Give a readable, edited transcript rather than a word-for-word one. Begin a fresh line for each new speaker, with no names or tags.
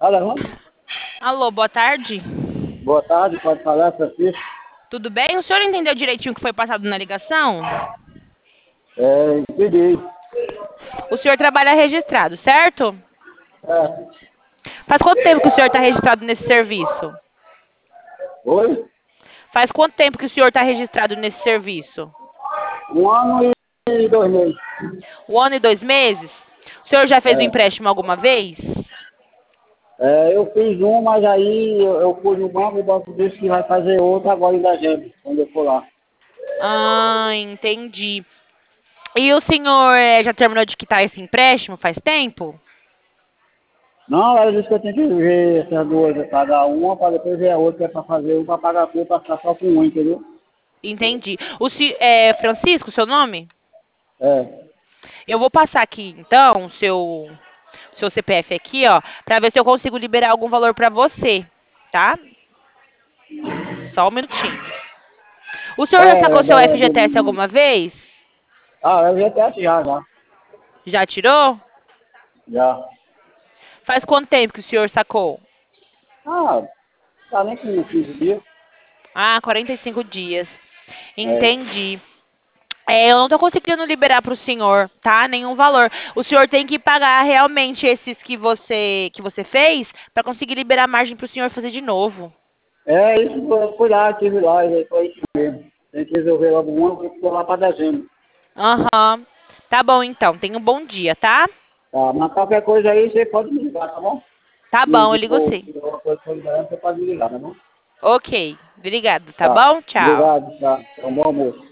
onde?
Alô, boa tarde.
Boa tarde, pode falar, Francisco?
Tudo bem? O senhor entendeu direitinho o que foi passado na ligação?
Entendi.
O senhor trabalha registrado, certo?
É.
Faz quanto tempo que o senhor está registrado nesse serviço?
Oi?
Faz quanto tempo que o senhor está registrado nesse serviço?
1 ano e 2 meses.
1 ano e 2 meses? O senhor já fez um
É.
empréstimo alguma vez?
Eu fiz um, mas aí eu fui no banco, o banco disse que vai fazer outro agora em dezembro, quando eu for lá.
Ah, entendi. E o senhor já terminou de quitar esse empréstimo faz tempo?
Não, ela disse que eu tenho que ver essas duas, pagar uma, para depois ver a outra, que é para fazer um, para pagar tudo, para ficar só com um, entendeu?
Entendi. Francisco, seu nome?
É.
Eu vou passar aqui, então, o seu CPF aqui, ó, pra ver se eu consigo liberar algum valor pra você, tá? Só um minutinho. O senhor já sacou seu FGTS alguma vez?
Eu já até já.
Já tirou?
Já.
Faz quanto tempo que o senhor sacou?
Ah, tá nem com 15 dias.
Ah, 45 dias.
É.
Entendi. Eu não tô conseguindo liberar pro senhor, tá? Nenhum valor. O senhor tem que pagar realmente esses que você fez pra conseguir liberar a margem pro senhor fazer de novo.
É isso, eu fui lá, estive lá, e foi isso mesmo. Tem que resolver logo uma, porque ficou lá para dezembro.
Aham. Tá bom, então. Tenha um bom dia, tá?
Tá, mas qualquer coisa aí você pode me ligar, tá bom?
Tá bom, eu ligo sim.
Se der alguma coisa que for liberando, você pode me ligar, tá bom?
Ok. Obrigado, tá
Tá.
bom? Tchau.
Obrigado, tá. Um bom almoço.